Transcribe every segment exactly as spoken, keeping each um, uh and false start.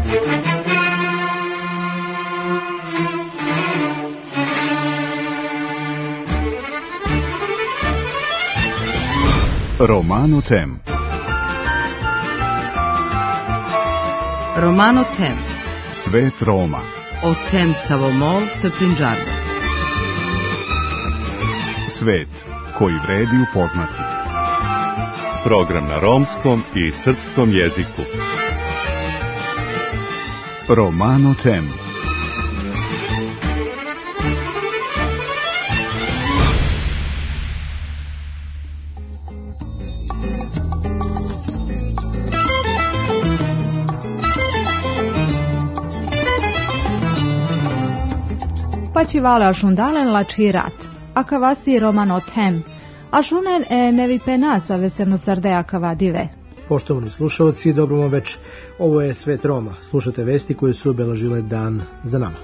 Romano Tem. Romano Tem. Svet Roma. O tem Savomol te Prinđardo. Svet koji vredi upoznati. Program na romskom i srpskom jeziku. Romano Tem. Pačivale ašundalen lačirat, akavasi Romano Tem, ašunen e nevi penasa vesemno sarde akavadive. Poštovani slušalci, dobro vam već. Ovo je Svet Roma. Slušate vesti koje su obeležile dan za nama.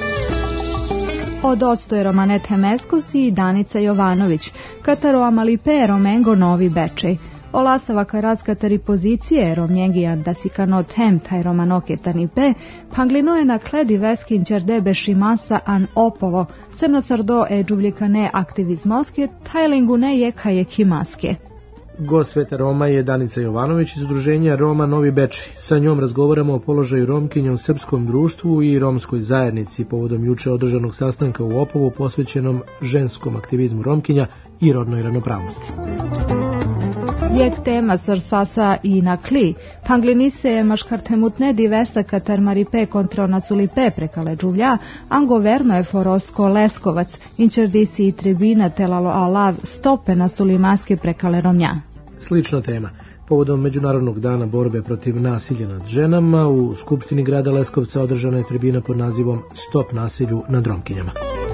Od ostoje Romane Temeskusi i Danica Jovanović, Kataro Amalipe Romengo Novi Bečej. Olasava karazkatari pozicije romnjengijan da si kano tem taj romanoketani pe, panglino je na kledi veskin čerde bešimasa an opovo, semno sardo e džuvljikane aktivizmoske, tajlingune je kaje kimaske. Gost Sveta Roma je Danica Jovanović iz udruženja Roma Novi Bečej. Sa njom razgovaramo o položaju Romkinja u srpskom društvu i romskoj zajednici povodom juče održanog sastanka u Opovu posvećenom ženskom aktivizmu Romkinja i rodnoj ravnopravnosti. Jek tema srsasa i na kli, panglinise je maškartemutne divesa katar maripe kontro nasulipe prekale džuvlja, angoverno je forosko leskovac, inčerdisi i tribina telalo alav stope nasulimaske prekale romnja. Slična tema. Povodom Međunarodnog dana borbe protiv nasilja nad ženama, u Skupštini grada Leskovca održana je tribina pod nazivom Stop nasilju nad Romkinjama.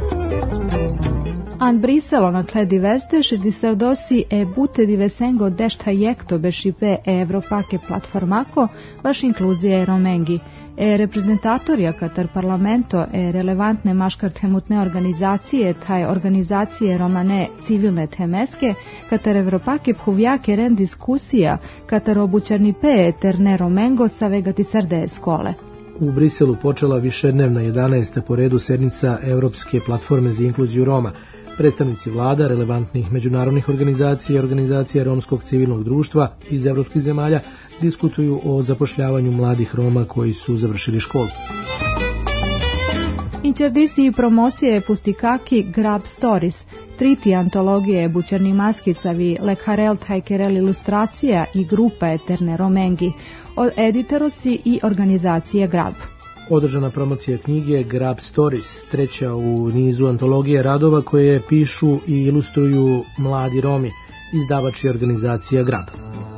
An Briselo na kledi veste šedisardosi e bute divesengo dešta jekto bešipe e Evropake platformako baš inkluzije e romengi. E reprezentatorija katar parlamento e relevantne maškartemutne organizacije taj organizacije romane civilne temeske katar Evropake phuvjake ren diskusija katar obućarni pe eterne romengo sa vegati sarde skole. U Briselu počela višednevna jedanaesta po redu sednica Evropske platforme za inkluziju Roma. Predstavnici vlada, relevantnih međunarodnih organizacija i organizacija romskog civilnog društva iz evropskih zemalja diskutuju o zapošljavanju mladih Roma koji su završili školu. Inčerdisi i promocije pustikaki Grab Stories, triti antologije bućarni maskisavi, lekarel tajkerel ilustracija i grupa eterne romengi, od editorosi i organizacije Grab. Održana promocija knjige Grab Stories, treća u nizu antologije radova koje pišu i ilustruju mladi Romi, izdavač i organizacija Grab.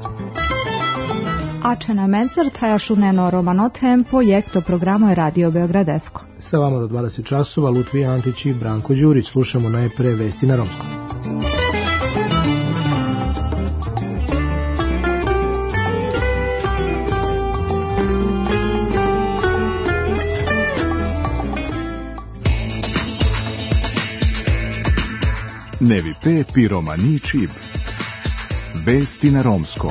Ačena mencer tajašuneno Romano Tempo, jekto programo je Radio Beogradesko. Sa vama do dvadeset časova Lutvija Antić i Branko Đurić. Slušamo najpre vesti na romskom. Nevi pe piromani čib. Vesti na romskom.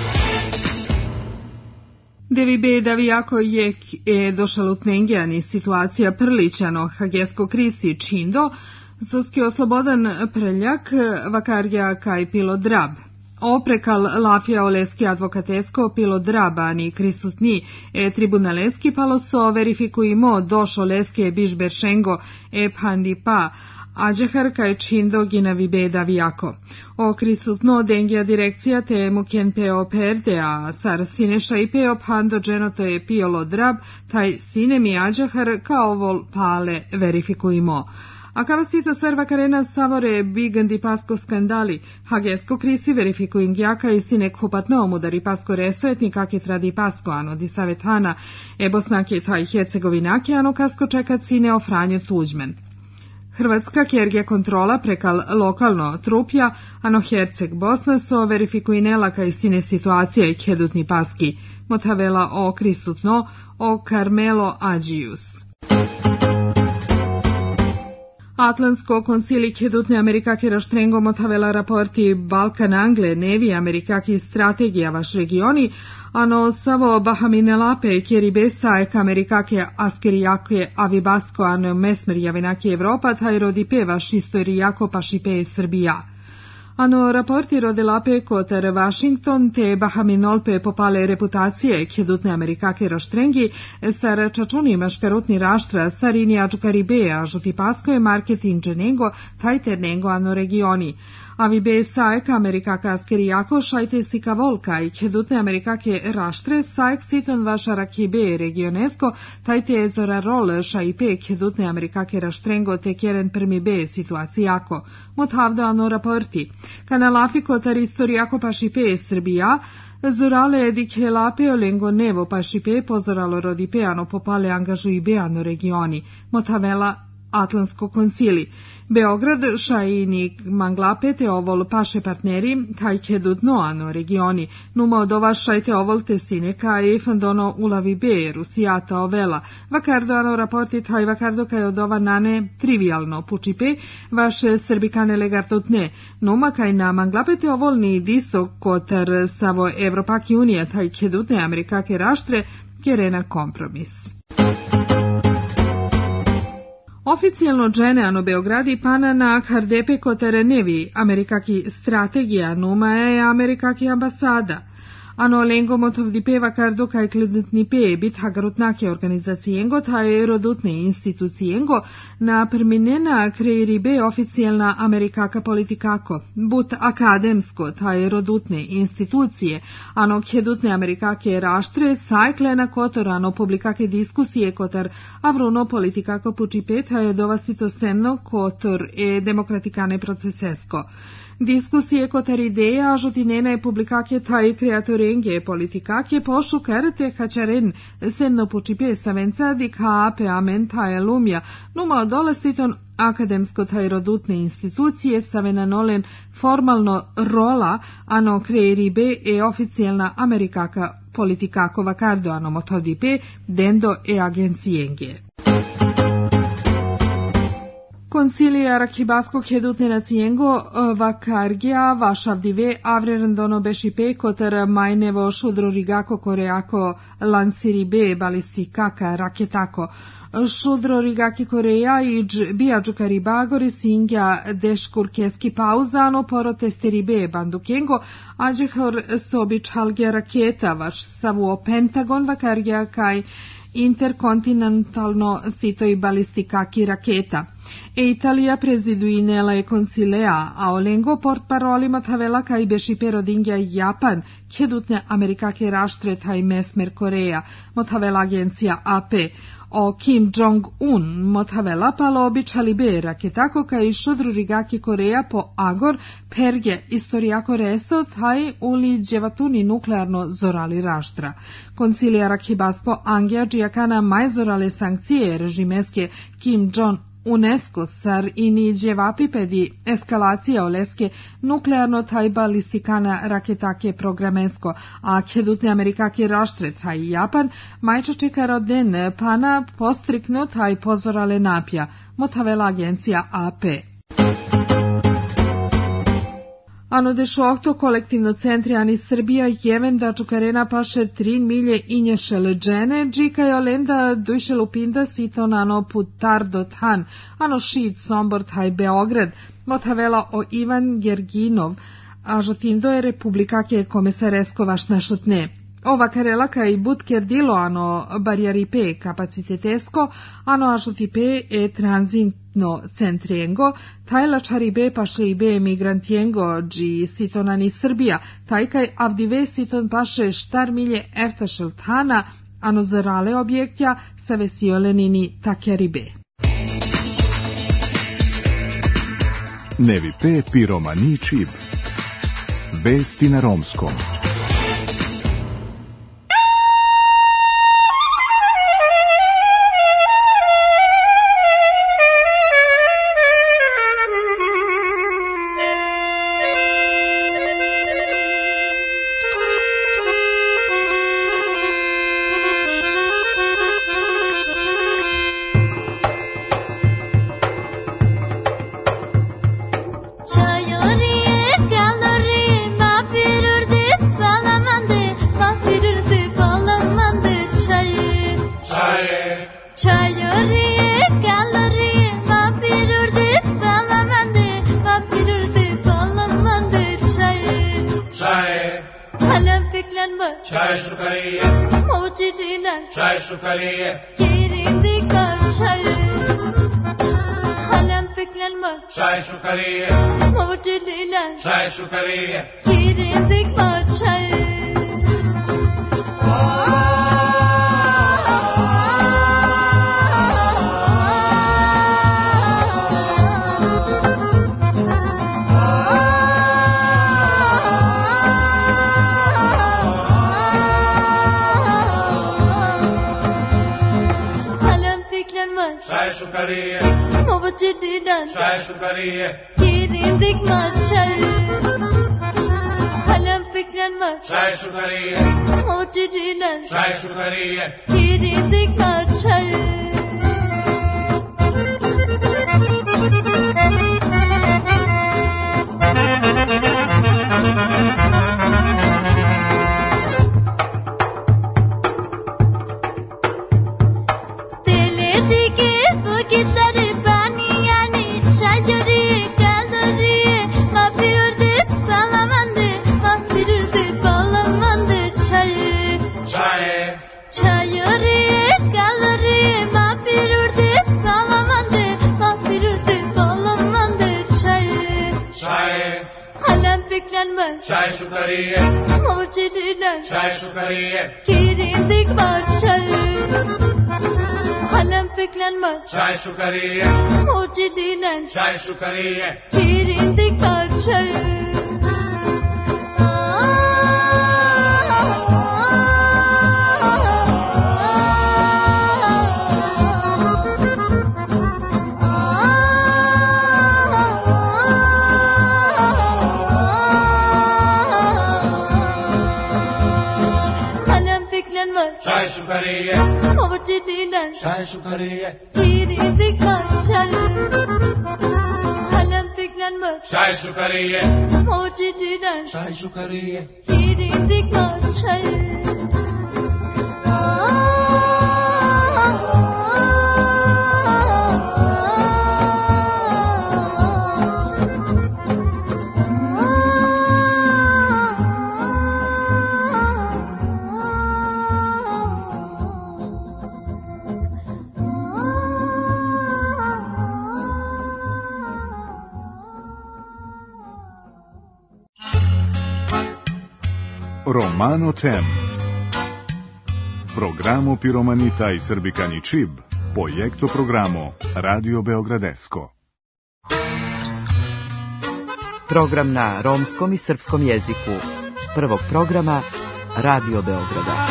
Devi be da jako je e došalutnengiani situacija prličano hagesko krisi čindo, zoski oslobodan preljak vakarja kaj pilo drab. Oprekal lafija oleski advokatesko pilo drabani krisutni e tribunaleski paloso verifikujimo doš oleski bižberšengo e pandipa Ađehar kaj čindo gina vibeda vijako. O krisutno dengija direkcija te mukjen peo perde, a sar sineša i peo pando dženoto je piolo drab, taj sine mi ađehar kao vol pale verifikujmo. A kao sito serva karena savore bigandi pasko skandali, hagesko krisi verifikuing jaka i sine kupatno omudari pasko resoetni kak je tradi pasko ano di savetana, e bosnake taj Hercegovinake ano kasko čekat sine o Franjo Tuđmen. Hrvatska kjergija kontrola prekal lokalno truplja, ano Herceg Bosna so verifikujnela kaj sine situacija i kedutni paski, motavela o krisutno o Carmelo Ađijus. Atlantsko konsili kedutne Amerikake raštrengo motavela raporti Balkan Angle, nevi Amerikaki strategija vaš regioni, ano savo bahamine lape kjeri besaek Amerikake askerijake avibasko ano mesmer javenaki Evropa, taj rodi pe vaš istorijako pašipe Srbija. Ano raporti rode lape kotar Washington te bahaminolpe popale reputacije kedutne Amerikake raštrengi sar čačuni maškarutni raštra sarini ađukaribeja žuti pasko je marketing dženengo tajternengo ano regioni. Avi be saek Amerikaka askerijako šajte sika volka i kedutne Amerikake raštre saek siton vaša rakibe regionesko tajte zora rol šajpe kedutne Amerikake raštrengo te kjeren prmi be situacijako. Motavdo ano raporti. Kanalafi kotar istorijako pašipe Srbija, zorale edike lape olengo nevo pašipe pozoralo rodipe ano popale angažuji be ano regioni. Motavela Atlantsko konsili. Beograd, šajini manglape te ovol paše partneri, kaj kedut noano regioni. Numa od ova šajte ovol te sine kaj fandono ulavi be, Rusijata ovela. Vakardo ano raporti taj vakardo kaj od ova nane trivialno pučipe, vaše srbikane legardot ne. Numa kaj na manglape te ovol ni diso kotar savo Evropaki unija taj kedutne Amerikake raštre, kjerena kompromis. Oficijalno džene ano Beogradi pana na Kardepe kotere nevi Amerikaki strategija numa je Amerikaki ambasada. Ano lengo motovdi peva kardo kaj kledutni pe bit hagarutnake organizacijengo taj rodutne institucijengo na perminena kreiribe oficijalna Amerikaka politikako. But akademsko taj rodutne institucije ano kedutne Amerikake raštre sajklena kotor ano publikake diskusije kotar avruno politikako pučipe taj dovasito semno kotor e demokratikane procesesko. Diskusije kotar ideja žutinena je publikake taj kreatorenge politikake pošukarte hačaren semno pučipe savenca di kaape amen taj lumja numa dolasiton akademsko taj rodutne institucije savenanolen formalno rola ano kreiribe e oficijalna Amerikaka politikako vakardo ano motodipe dendo e agencijenge. Konsilija Rakibasko kedutne nacijengo vakargija vašavdive avrerendono bešipe kotar majnevo šudrorigako koreako lansiribe balistikaka raketako. Šudrorigaki Koreja iđ bijađukaribagori singja deškurkeski pauzano porotesteribe bandukengo ađehor sobič halgja raketa vaš savuo Pentagon vakargija kaj interkontinentalno sitoj balistikaki raketa. E Italija preziduinela e konsilea, a olengo port parolima tavela kaj bešipe rodingja Japan, kedutne Amerikake raštre taj mesmer Koreja, motavela agencija A P. O Kim Jong-un motavela palo običali be raketako kaj šodrurigaki Koreja po Agor perge istorijako reso taj uli dževatuni nuklearno zorali raštra. Konsilija Rakibasko angija džijakana maj zorale sankcije režimeske Kim Jong UNESCO sar ini dževapipedi eskalacija oleske nuklearno taj balistikana raketake programensko, a kedutne Amerikake raštre taj Japan majča čeka roden pana postrikno taj pozorale napja, motavela agencija A P. Ano dešokto kolektivno centri ani Srbija jeven da čukarena paše trin milje inješele džene, džika je olenda dujšelu pinda siton ano putar do tan, ano šit Sombor taj Beograd, motavela o Ivan Gerginov, a žotindo je republikake komesaresko vaš našotne. Ova karela kaj butker dilo ano barjaripe kapacitetesko, ano ažotipe e tranzitno centriengo, taj lačaribe paše ibe migrantiengo dži sitonani Srbija, taj kaj avdive siton paše štar milje ertašel tana, ano zarale objektja sa vesiolenini takjaribe. Nevi pe piromani čib. Vesti na romskom. Çay. Çayoriye kaloriye mapirurdi balamandi mapirurdi balamandi çay. Çay. Halam fiklanma. Çay şukariye. Mavcidiler. Çay şukariye. Kirindi kal çay. Halam fiklanma. Çay şukariye. Mavcidiler. Çay şukariye. Kirindi kal çay. Çay şukariye. Mavcidiler. Çay şukariye. Kirindik ma çay. Halam fikranma. Çay şukariye. Mavcidiler. Çay şukariye. Kirindik ma çay. Çay şukariye. Mavcidiler. Çay şukariye. Kirindik ma çay. Halam fiklanma. Çay şukariye. Mavcidiler. Çay şukariye. Kirindik ma çay. Çay şukariye. Mavcidiler. Çay şukariye. Kirindik ma çay. Halam fiklanma. Çay şukariye. Mavcidiler. Çay şukariye. Kirindik ma çay. Romano Tem. Programo Piromanita i Srbikani Čib. Projekto programo Radio Beogradesko. Program na romskom i srpskom jeziku. Prvog programa Radio Beograda.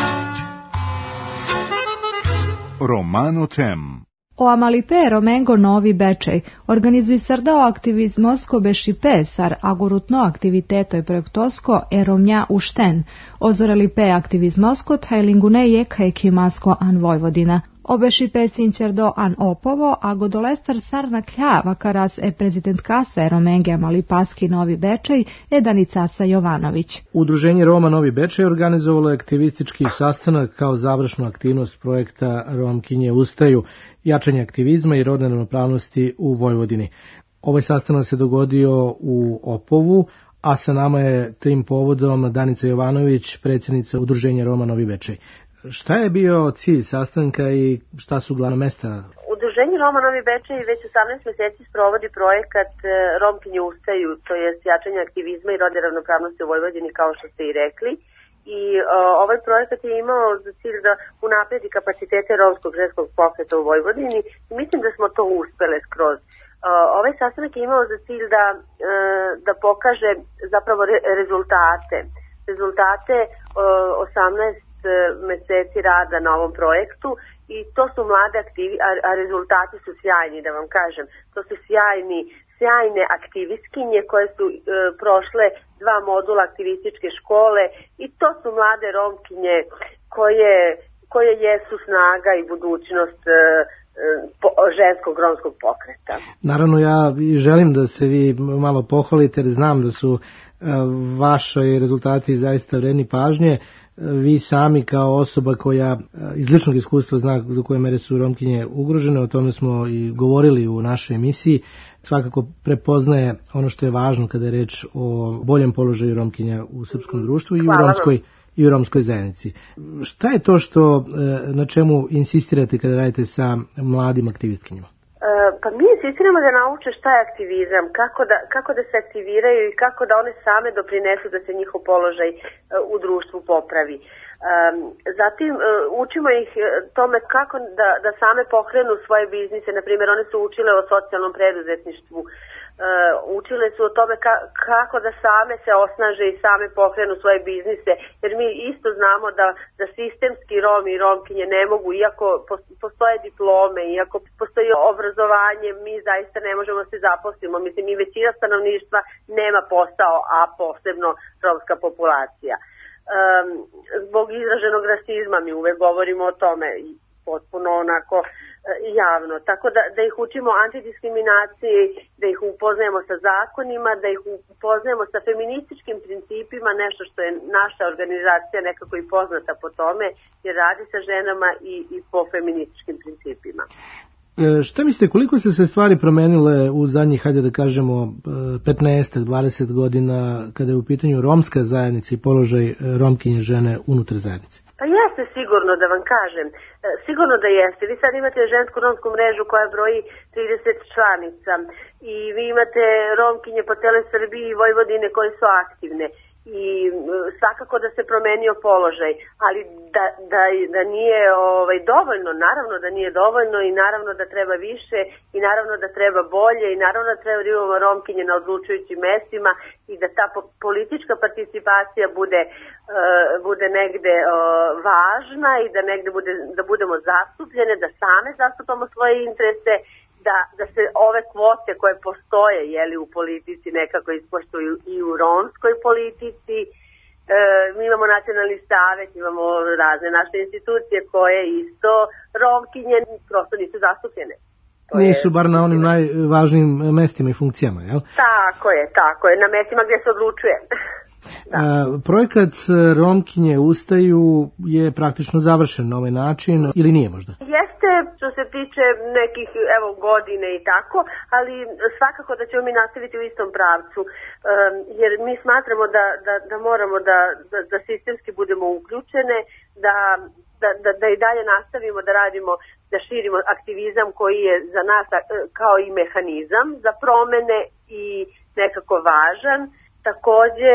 Romano Tem. O Amalipe Romengo Novi Bečej organizuj sardao aktivizmosko bešipe sar agurutno aktivitetoj projektosko e Romnja ušten, ozoralipe aktivizmosko tajlingune jekaj kimasko an Vojvodina. Obešipe sinćerdo an opovo, a godolestar sarna klja vakaras e prezident kasa e Romenge Amalipaski Novi Bečej e Danicasa Jovanović. Udruženje Roma Novi Bečej organizovalo je aktivistički sastanak kao završnu aktivnost projekta Romkinje ustaju, jačanje aktivizma i rodne ravnopravnosti u Vojvodini. Ovaj sastanak se dogodio u Opovu, a sa nama je tim povodom Danica Jovanović, predsjednica Udruženja Roma Novi Bečej. Šta je bio cilj sastanka i šta su glavna mesta? Udruženje Roma Novi Bečej već osamnaest mjeseci sprovodi projekat Romkinje ustaju, to je jačanje aktivizma i rodne ravnopravnosti u Vojvodini, kao što ste i rekli. I uh, ovaj projekat je imao za cilj da unapredi kapacitete romskog ženskog pokreta u Vojvodini i mislim da smo to uspele skroz. Uh, ovaj sastanak je imao za cilj da, uh, da pokaže zapravo re, rezultate. Rezultate uh, osamnaest mjeseci rada na ovom projektu i to su mlade aktivi, a, a rezultati su sjajni, da vam kažem. To su sjajni, sjajne aktivistkinje koje su e, prošle dva modula aktivističke škole i to su mlade Romkinje koje, koje jesu snaga i budućnost e, po, ženskog romskog pokreta. Naravno, ja želim da se vi malo pohvalite jer znam da su e, vaši rezultati zaista vredni pažnje. vi sami kao osoba koja iz ličnog iskustva zna do koje mere su Romkinje ugrožene, o tome smo i govorili u našoj emisiji, svakako prepoznaje ono što je važno kada je reč o boljem položaju Romkinja u srpskom društvu i u romskoj i u romskoj zajednici. Šta je to što na čemu insistirate kada radite sa mladim aktivistkinjama? Pa mi insistiramo da nauče šta je aktivizam, kako da, kako da se aktiviraju i kako da one same doprinesu da se njihov položaj u društvu popravi. Zatim učimo ih tome kako da, da same pokrenu svoje biznise, na primjer one su učile o socijalnom preduzetništvu, učile su o tome ka, kako da same se osnaže i same pokrenu svoje biznise, jer mi isto znamo da, da sistemski Romi i Romkinje ne mogu, iako postoje diplome, iako postoji obrazovanje, mi zaista ne možemo se zaposlimo. Mislim, i većina stanovništva nema posao, a posebno romska populacija. Um, zbog izraženog rasizma mi uvek govorimo o tome i potpuno onako javno, tako da, da ih učimo antidiskriminaciji, da ih upoznajemo sa zakonima, da ih upoznajemo sa feminističkim principima, nešto što je naša organizacija nekako i poznata po tome, jer radi sa ženama i, i po feminističkim principima. E, šta mislite, koliko su se stvari promenile u zadnjih, hajde da kažemo, petnaest do dvadeset godina kada je u pitanju romska zajednica i položaj Romkinje žene unutar zajednice? Pa jeste sigurno, da vam kažem. Sigurno da jeste. Vi sad imate žensku romsku mrežu koja broji trideset članica i vi imate Romkinje po celoj Srbiji i Vojvodine koje su aktivne. I svakako da se promenio položaj, ali da, da, da nije ovaj, dovoljno, naravno da nije dovoljno i naravno da treba više i naravno da treba bolje i naravno da treba da imamo Romkinje na odlučujućim mestima i da ta po, politička participacija bude, uh, bude negde uh, važna i da negde bude, da budemo zastupljene, da same zastupamo svoje interese, da, da se ove kvote koje postoje jeli, u politici nekako ispoštuju i u romskoj politici. E, mi imamo nacionalni savet, imamo razne naše institucije koje isto Romkinje prosto nisu zastupljene. To nisu je, bar na onim najvažnijim mestima i funkcijama, jel? Tako je, tako je, na mestima gdje se odlučuje. Da. Projekat Romkinje ustaju je praktično završen na ovaj način ili nije možda? Jeste, što se tiče nekih evo godine i tako, ali svakako da ćemo mi nastaviti u istom pravcu, um, jer mi smatramo da, da, da moramo da, da, da sistemski budemo uključene, da, da, da, da i dalje nastavimo da radimo, da širimo aktivizam koji je za nas kao i mehanizam za promene i nekako važan. Takođe,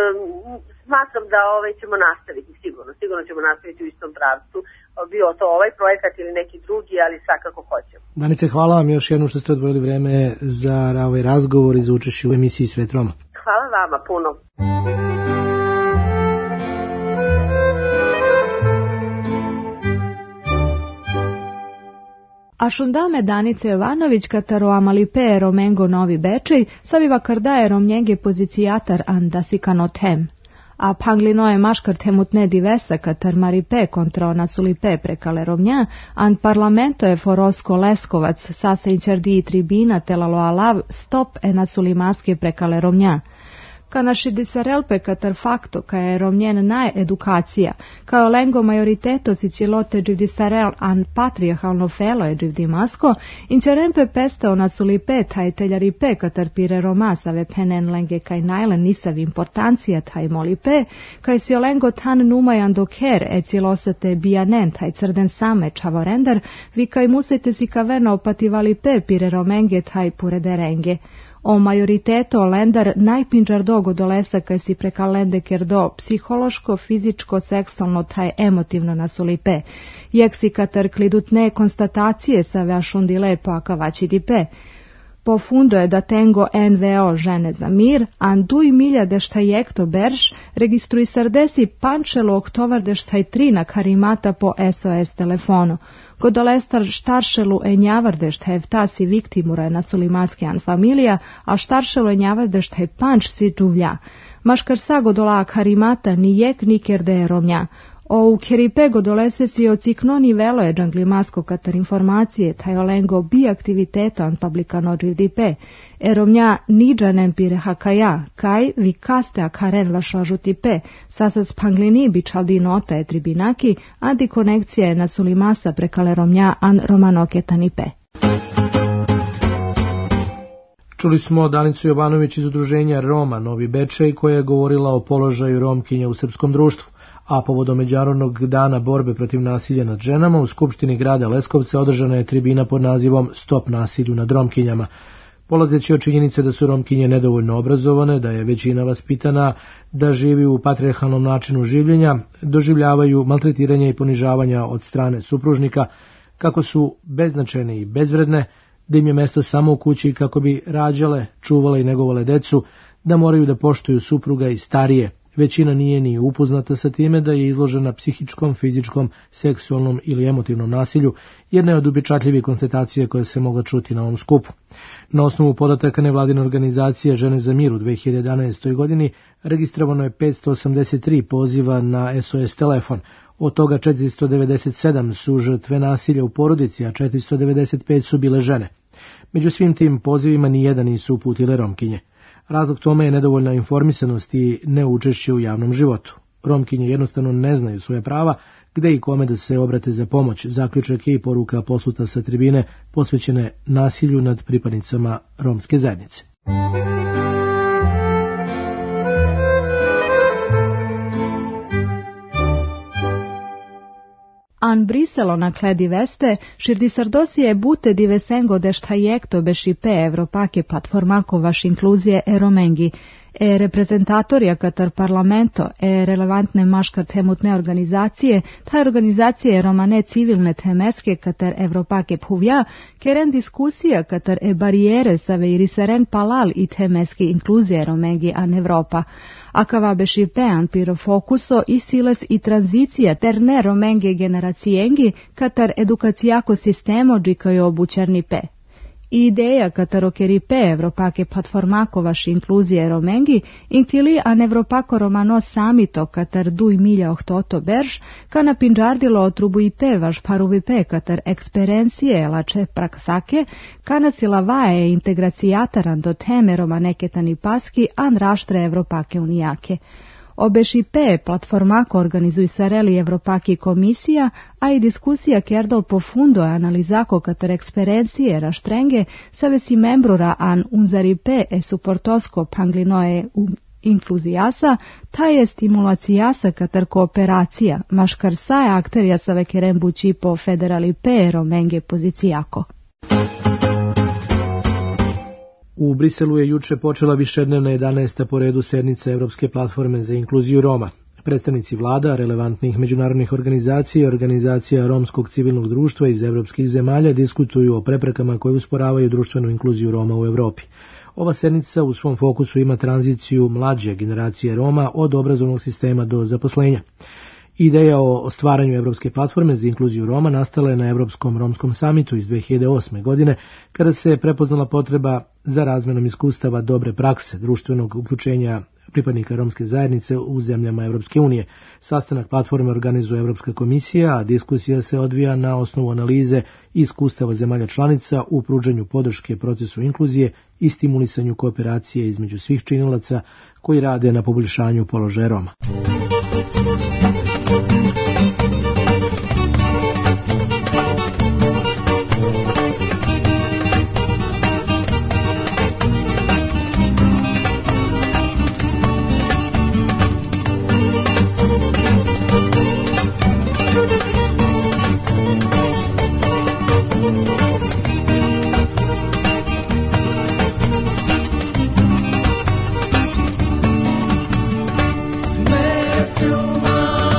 smatram da ovaj ćemo nastaviti sigurno, sigurno ćemo nastaviti u istom pravcu, bio to ovaj projekat ili neki drugi, ali svakako hoćemo. Danice, hvala vam još jednom što ste odvojili vreme za ovaj razgovor i za učešće u emisiji Svet Roma. Hvala vama puno. Ashundame Danice Jovanović kataro amalipe Romengo Novi Bečej saviva kardaje romnjenge pozicijatar andasicanotem. A panglinoje maškartemutne divesa katar maripe kontra nasulipe prekale romnja, an parlamento je forosko leskovac sase inčardi tribina telalo alav stop e nasulimaske prekale romnja. Ka naši disarelpe katar fakto ka je romnjen nae edukacija, kao lengo majoriteto si cilote disarel an patriarhalno felo je dimasko, inčerempe pestao nasulipe taj teljaripe katar pire romasave penen lenge kaj najlen nisav importancija taj molipe, kaj si olengo tan numajan doker e cilosate bijanen taj crden same čavorendar, vi kaj musite si kaveno opativalipe pire romenge taj purederenge. O majoriteto lendar najpinđar dogo dolesa kaj si preka lende kerdo psihološko, fizičko, seksualno taj emotivno nasulipe. Jek si katar klidutne konstatacije sa veašundi lepo akavaći dipe. Po fundo je da tengo N V O žene za mir, an duj miljade šta jekto berš, registruj sardesi pančelo oktovarde štaj tri na karimata po S O S telefono. Godolestar štaršelu enjavarde šta je vtasi viktimura je nasulimaskijan familija, a štaršelu enjavarde šta je panč si džuvlja. Maškar sa godola karimata ni jek ni kerde je romnja. O Keripe godolesesi o cikno nivelo e džanglimasko katar informacije tajolengo bi aktiviteto an publicano gdipe, eromnja nidžanem pire hakaja, kaj vi kaste a karen lašažutipe, sasac panglini bi čaldi nota e tribinaki, adi konekcije na sulimasa prekale romnja an romanoketanipe. Čuli smo Danicu Jovanović iz udruženja Roma Novi Bečej koja je govorila o položaju Romkinja u srpskom društvu, a povodom Međunarodnog dana borbe protiv nasilja nad ženama u Skupštini grada Leskovca održana je tribina pod nazivom Stop nasilju nad Romkinjama. Polazeći od činjenice da su Romkinje nedovoljno obrazovane, da je većina vaspitana, da živi u patrijarhalnom načinu življenja, doživljavaju maltretiranje i ponižavanja od strane supružnika, kako su beznačajne i bezvredne, da im je mesto samo u kući kako bi rađale, čuvale i negovale decu, da moraju da poštuju supruga i starije. Većina nije ni upoznata sa time da je izložena psihičkom, fizičkom, seksualnom ili emotivnom nasilju, jedna je od upečatljivih konstatacija koja se mogla čuti na ovom skupu. Na osnovu podataka nevladine organizacije Žene za mir u dve hiljade jedanaestoj. godini registrovano je petsto osamdeset tri poziva na S O S telefon, od toga četiristo devedeset sedam su žrtve nasilja u porodici, a četiristo devedeset pet su bile žene. Među svim tim pozivima nijedan nisu uputile Romkinje. Razlog tome je nedovoljna informisanost i neučešće u javnom životu. Romkinje jednostavno ne znaju svoje prava, gde i kome da se obrate za pomoć, zaključak je i poruka posluta sa tribine posvećene nasilju nad pripadnicama romske zajednice. An Briselo na kledi veste, širdisardosije bute divesengo deštajekto bešipe Evropake platformako vaš inkluzije e romengi, e reprezentatorija katar parlamento, e relevantne maškar temutne organizacije, ta organizacije romane civilne temeske katar Evropake puvja, keren diskusija katar e barijere sa veiriseren palal i temeski inkluzije romengi an Evropa. Akava bešipean piro fokuso i siles i tranzicija ter ne romenge generacijengi katar edukacijako sistemo džikajo obućarnipe. Ideja katar okeripe Evropake platformako vaš inkluzije romengi inkili an Evropako romano samito katar duj milja ohtoto berž ka napinđardilo otrubu ipe vaš paruvipe katar eksperencije lače praksake ka nacila vaje integracijataran do teme romaneketani paski an raštre Evropake unijake. Obešipe platformako organizuj sareli Evropaki komisija, a i diskusija kerdol pofundo analizako katar eksperencije raštrenge savesi membrura an unzaripe e suportosko panglinoe inkluzijasa, ta je stimulacijasa katar kooperacija, maškar saje akterija save keren bući po federalipe romenge pozicijako. U Briselu je juče počela višednevna jedanaesta po redu sednica Evropske platforme za inkluziju Roma. Predstavnici vlada, relevantnih međunarodnih organizacija i organizacija romskog civilnog društva iz evropskih zemalja diskutuju o preprekama koje usporavaju društvenu inkluziju Roma u Evropi. Ova sednica u svom fokusu ima tranziciju mlađe generacije Roma od obrazovnog sistema do zaposlenja. Ideja o stvaranju Evropske platforme za inkluziju Roma nastala je na Evropskom romskom samitu iz dve hiljade osme. godine, kada se prepoznala potreba za razmenom iskustava dobre prakse društvenog uključenja pripadnika romske zajednice u zemljama Evropske unije. Sastanak platforme organizuje Evropska komisija, a diskusija se odvija na osnovu analize iskustava zemalja članica u pružanju podrške procesu inkluzije i stimulisanju kooperacije između svih činilaca koji rade na poboljšanju položaja Roma. Mesuma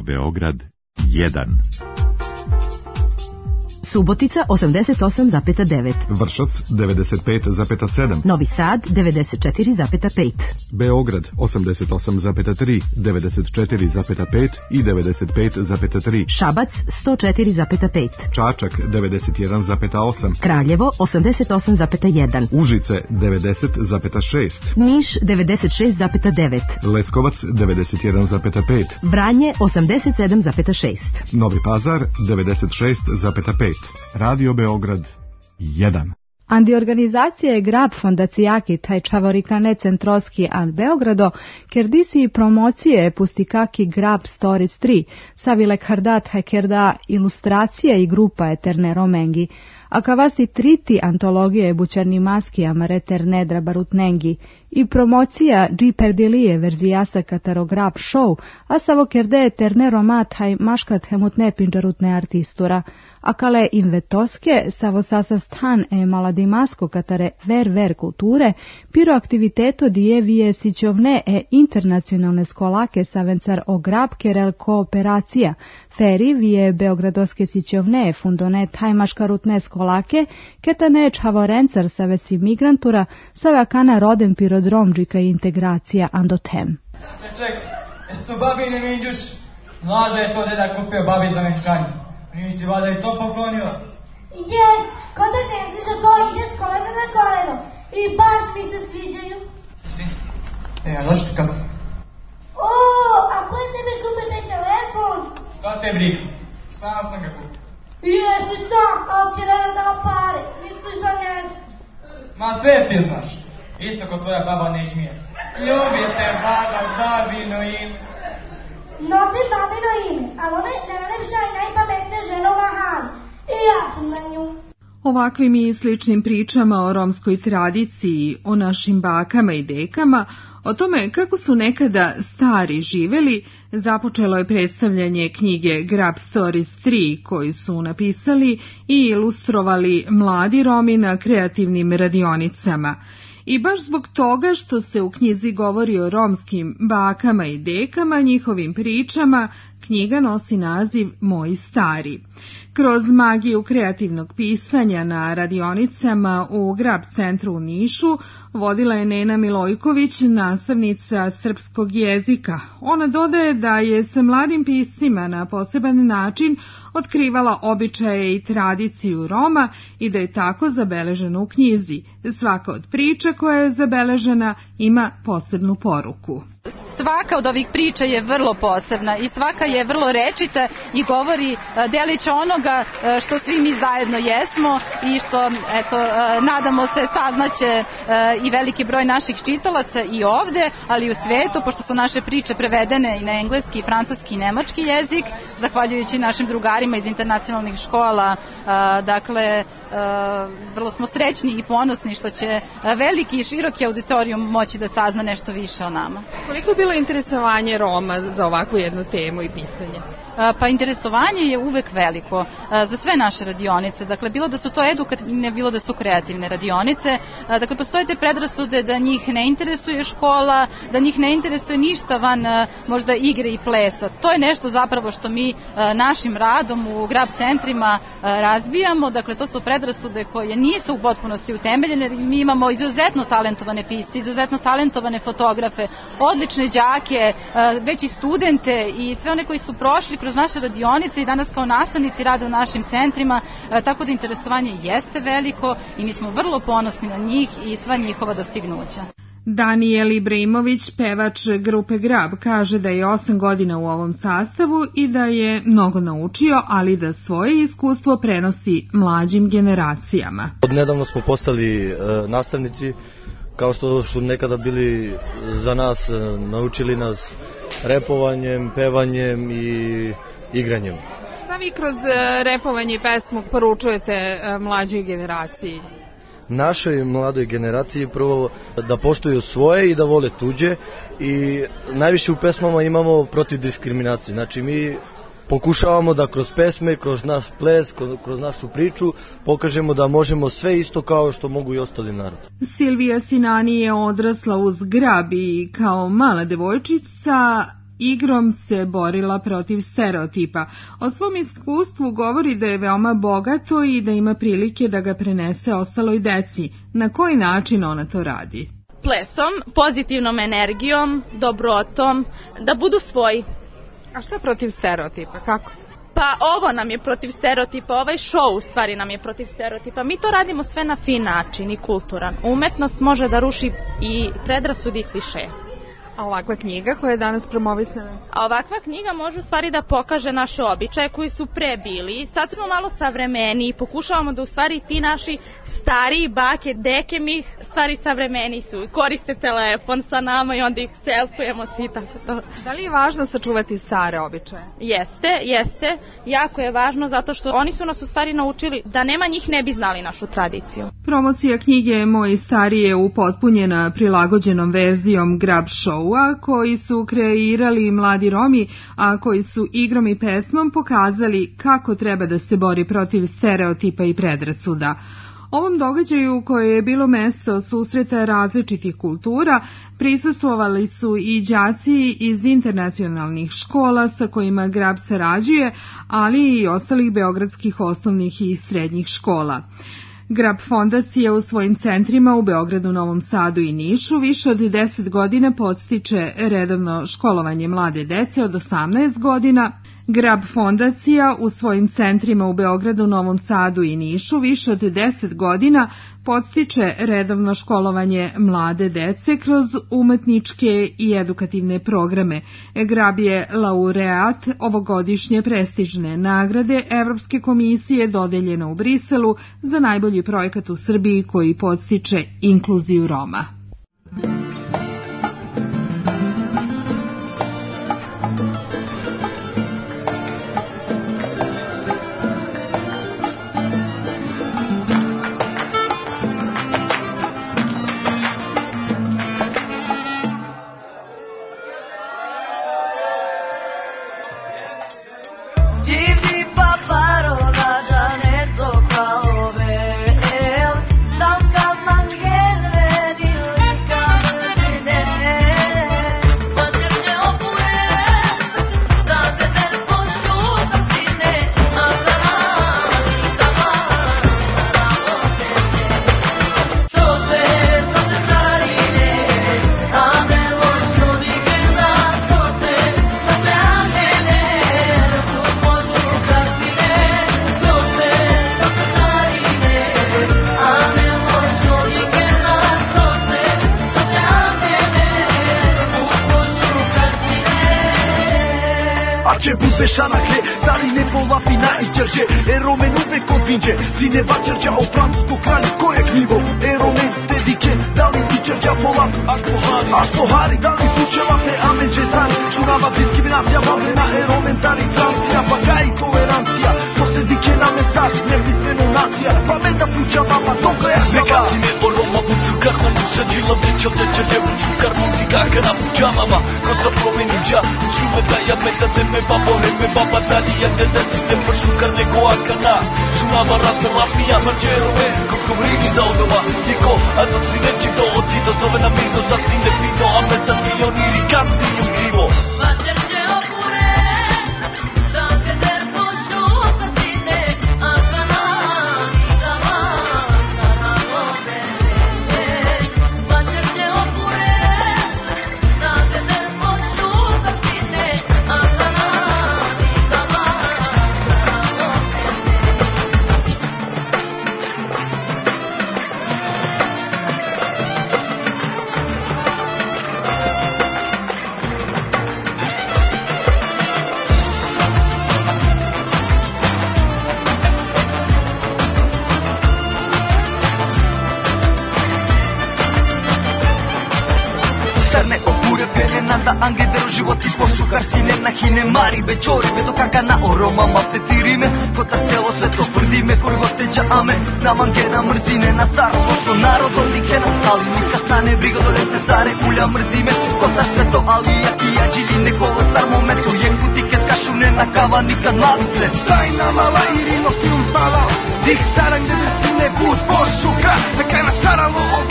Beograd jedan. Subotica osamdeset osam zarez devet. Vršac devedeset pet zarez sedam. Novi Sad devedeset četiri zarez pet. Beograd osamdeset osam zarez tri, devedeset četiri zarez pet i devedeset pet zarez tri. Šabac sto četiri zarez pet. Čačak devedeset jedan zarez osam. Kraljevo osamdeset osam zarez jedan. Užice devedeset zarez šest. Niš devedeset šest zarez devet. Leskovac devedeset jedan zarez pet. Vranje osamdeset sedam zarez šest. Novi Pazar devedeset šest zarez pet. Radio Beograd jedan. Andi organizacije Grab fondacijaki taj čavorikane centroski an Beogrado, ker disi promocije pustikaki Grab Stories tri, savile kardat hekerda ilustracije i grupa eterne romengi, a kavasi triti antologije bučarni maski amareter nedra barutnengi i promocija G perdilije verzijasa katarograf show, a savo kerde eterne romat haj maškart hemutne pinđarutne artistura, a kale invetoske savo sasa stan e maladimasko katare ver ver kulture, piro aktiviteto die vie sićovne e internacionalne skolake savencar o grab kerel kooperacija, feri vie beogradoske sićovne fundone taj maškarutne skolake, ketane čavorencar savesi migrantura, savakana rodem pirodromđika i integracija andotem. Ček, jesi tu babi ne minđuš? Mlaža je to deda kupio babi za venčanje. Nisi ti vada i to poklonila? Jes, ko da ne znaš da to ide s kolena na koleno. I baš mi se sviđaju. Si? E, a došli ti kasno? O, a ko je tebe kupio taj telefon? Šta te briga? Sam sam ga kupio. Jesi sam, ali ti rada dao pare. Misliš da ne znam? Ma sve ti znaš. Isto ko tvoja baba ne izmije. Ljubi te baba, babino ime. Nosim babino ime, ali ona je najlepša i najpametnija žena u Mahali. I ja sam na nju. Ovakvim i sličnim pričama o romskoj tradiciji, o našim bakama i dekama, o tome kako su nekada stari živeli, započelo je predstavljanje knjige Grab Stories tri, koju su napisali i ilustrovali mladi Romi na kreativnim radionicama. I baš zbog toga što se u knjizi govori o romskim bakama i dekama, njihovim pričama, knjiga nosi naziv Moji stari. Kroz magiju kreativnog pisanja na radionicama u Grab centru u Nišu vodila je Nena Milojković, nastavnica srpskog jezika. Ona dodaje da je sa mladim piscima na poseban način otkrivala običaje i tradiciju Roma i da je tako zabeleženo u knjizi. Svaka od priča koja je zabeležena ima posebnu poruku. Svaka od ovih priča je vrlo posebna i svaka je vrlo rečita i govori delić onoga što svi mi zajedno jesmo i što, eto, nadamo se saznaće i veliki broj naših čitalaca i ovde, ali i u svetu, pošto su naše priče prevedene i na engleski, francuski i nemački jezik, zahvaljujući našim drugarima iz internacionalnih škola. Dakle, vrlo smo srećni i ponosni što će veliki i široki auditorijum moći da sazna nešto više o nama. Koliko je bilo interesovanje Roma za ovakvu jednu temu i pisanje? Pa interesovanje je uvek veliko za sve naše radionice, dakle bilo da su to edukativne, bilo da su kreativne radionice, dakle postoje te predrasude da njih ne interesuje škola, da njih ne interesuje ništa van možda igre i plesa. To je nešto zapravo što mi našim radom u Grab centrima razbijamo, dakle to su predrasude koje nisu u potpunosti utemeljene, mi imamo izuzetno talentovane pisce, izuzetno talentovane fotografe, odlične đake, već i studente i sve one koji su prošli kroz naše radionice i danas kao nastavnici rade u našim centrima, tako da interesovanje jeste veliko i mi smo vrlo ponosni na njih i sva njihova dostignuća. Danijel Ibrahimović, pevač grupe Grab, kaže da je osam godina u ovom sastavu i da je mnogo naučio, ali da svoje iskustvo prenosi mlađim generacijama. Odnedavno smo postali e, nastavnici, kao što su nekada bili za nas, e, naučili nas repovanjem, pevanjem i igranjem. Šta vi kroz repovanje i pesmu poručujete mlađoj generaciji? Našoj mladoj generaciji prvo da poštuju svoje i da vole tuđe i najviše u pesmama imamo protiv diskriminacije. Znači mi pokušavamo da kroz pesme, kroz naš ples, kroz našu priču pokažemo da možemo sve isto kao što mogu i ostali narod. Silvija Sinani je odrasla uz Grab i kao mala devojčica igrom se borila protiv stereotipa. O svom iskustvu govori da je veoma bogato i da ima prilike da ga prenese ostaloj deci. Na koji način ona to radi? Plesom, pozitivnom energijom, dobrotom, da budu svoji. A šta protiv stereotipa? Kako? Pa ovo nam je protiv stereotipa, ovaj show u stvari nam je protiv stereotipa. Mi to radimo sve na fin način i kulturan. Umetnost može da ruši i predrasudi i klišeje. A ovakva knjiga koja je danas promovisana? A ovakva knjiga može u stvari da pokaže naše običaje koji su pre bili. Sad smo malo savremeniji i pokušavamo da u stvari ti naši stariji bake, deke mi stvari savremeniji su. Koriste telefon sa nama i onda ih selfujemo svi tako to. Da li je važno sačuvati stare običaje? Jeste, jeste. Jako je važno zato što oni su nas u stvari naučili da nema njih ne bi znali našu tradiciju. Promocija knjige Moji stari je upotpunjena prilagođenom verzijom Grab Show koji su kreirali mladi Romi, a koji su igrom i pesmom pokazali kako treba da se bori protiv stereotipa i predrasuda. Ovom događaju, koje je bilo mesto susreta različitih kultura, prisustvovali su i đaci iz internacionalnih škola sa kojima Grab sarađuje, ali i ostalih beogradskih osnovnih i srednjih škola. Grab fondacija u svojim centrima u Beogradu, Novom Sadu i Nišu više od deset godina podstiče redovno školovanje mlade dece od osamnaest godina. Grab fondacija u svojim centrima u Beogradu, Novom Sadu i Nišu više od deset godina podstiče redovno školovanje mlade dece kroz umetničke i edukativne programe. Grab je laureat ovogodišnje prestižne nagrade Evropske komisije dodeljena u Briselu za najbolji projekat u Srbiji koji podstiče inkluziju Roma.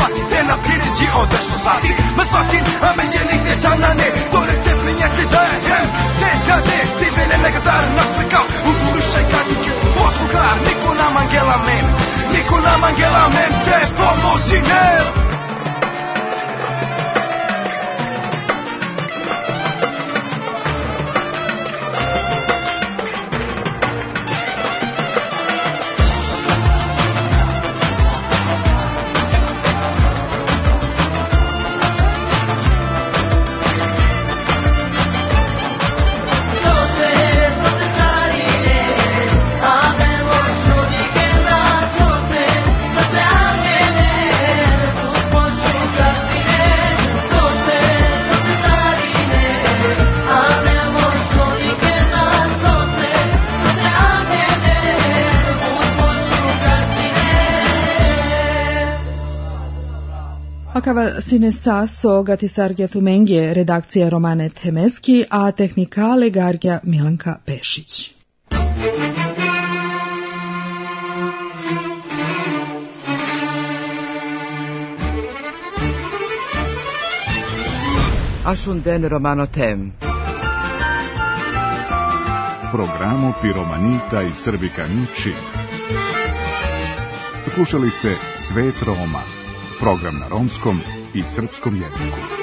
Odešlo sati, ma svakin, a međe nigde stana ne, to recept menja se daje. chinelo. Akava sine saso gatisargja tumengje redakcija Romane Temeski, a tehnikale gargja Milanka Pešić. Ashunden Romano Tem. Programo Piromanita i Srbikani Čib. Slušali ste Svet Roma, program na romskom i srpskom jeziku.